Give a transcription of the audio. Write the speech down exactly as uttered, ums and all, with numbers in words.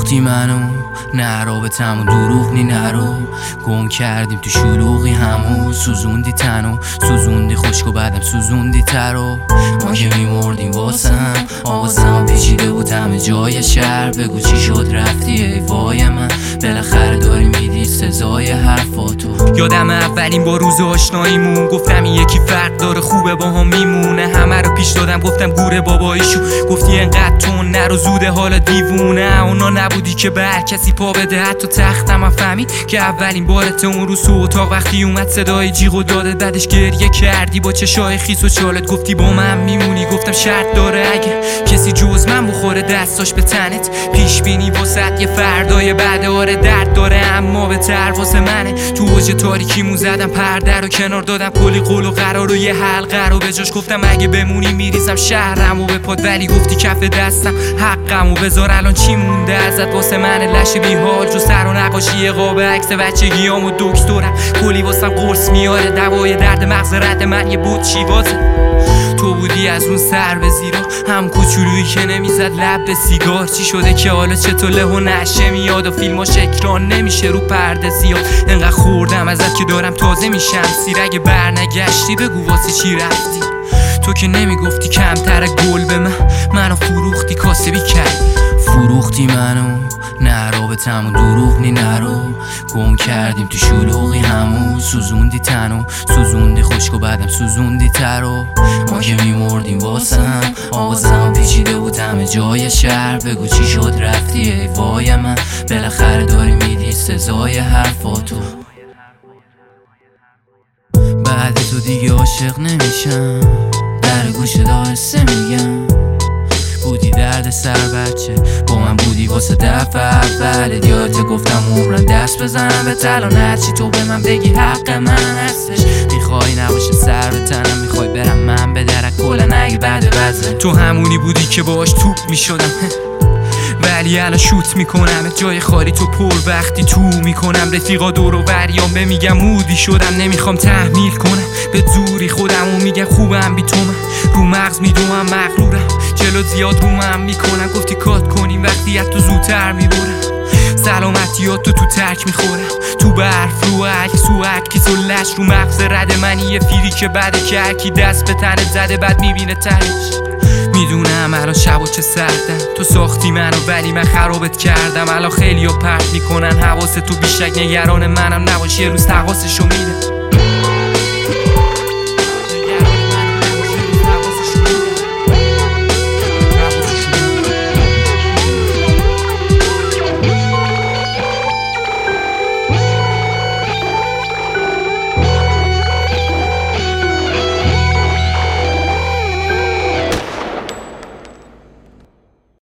فروختی منو، نه رابطمون دروغ نی نرو، گم کردیم تو شلوغی همو، سوزوندی تنو، سوزوندی خشک و بعدم سوزوندی ترو. ما که میمردیم واسم، آوازم پیچیده بود همه جای شهر. بگو چی شد رفتی ای وای من، بالاخره داری میدی سزای حرفاتو. یادم اولین با روز آشناییمون، گفتم این یکی فرق داره خوبه با هم میمونه. همه رو پیش دادم گفتم گوره بابایشو، گفتی انقدر تون نرو زوده حالا دیوونه. اونا نبودی که به هر کسی پا بده، حتی تختم هم فهمید که اولین بارت اون رو تو اتاق وقتی اومد صدای جیغ و داده. بعدش گریه کردی با چشای خیس و چالت، گفتی با من میمونی. گفتم شرط داره اگه کسی جز من بخوره دستاش به تنت، پیش بینی واسط یه فردای بعد. آره درد داره اما به تر واسه منه. تو اوج تاریکیمون زدم پرده رو کنار، دادم کلی قول و قرار و یه حلقه رو به جاش. گفتم اگه بمونی میریزم شهرم و به پاد، ولی گفتی کف دستم حقم و بذار. الان چی مونده ازت واسه من لش بی حال، جو سر و نقاشی قاب عکس بچگیام و دکترم. کلی واسم قرص میاره دوای درد مغز رد من، یه بود شیوازه. تو بودی از اون سر به زیرا، هم کوچولویی که نمیزد لب به سیگار. چی شده که حالا چطور له و نشه میاد و فیلماش اکران نمیشه رو پرده زیاد. انقدر خوردم ازت که دارم تازه میشم سیر. اگه برنگشتی بگو واسه چی رفتی. تو که نمیگفتی کمتر گل به من، منو فروختی کاسبی کرد. فروختی منو، نه رابطمون دروغ نی نرو، گم کردیم تو شلوغی همو، سوزوندی تنو، سوزوندی خشک و بعدم سوزوندی ترو. ما که میمردیم واسم، آوازم پیچیده بود همه جای شهر. بگو چی شد رفتی ای وای من، بالاخره داری میدی سزای حرفاتو. بعد تو دیگه عاشق نمیشم، در گوشه دارسته میگم. بودی درد سر بچه، با من بودی واسه دفعه اول. یادت گفتم عمرم دست بزنم به تلان، هرچی تو به من بگی حق من هستش. میخوای نباشه سر به تنم، میخوای برم من به درک کلن اگه بعد بزن. تو همونی بودی که باش توپ میشدم، ولی الان شوت میکنم جای خالی تو پر وقتی تو میکنم. رفیقا دور و بریام به میگم مودی شدم، نمیخوام تحمیل کنم به زوری خودم و میگم خوبم بی تو. من رو مغز میدوم مغرورم، جلو زیاد رو من میکنم. گفتی کات کنیم وقتی از تو زودتر میبرم. سلامتیات تو تو ترک میخورم، تو برف رو عکس و عکس و لش رو مغز رد منی. یه فیری که بده که هرکی دست به تنت زده بعد میبینه تهش. میدونم الان شب و چه سردم، تو ساختی منو ولی من خرابت کردم. الان خیلی ها پرت میکنن حواست تو، بیشک نگران منم نباش یه روز تقاسشو میدم.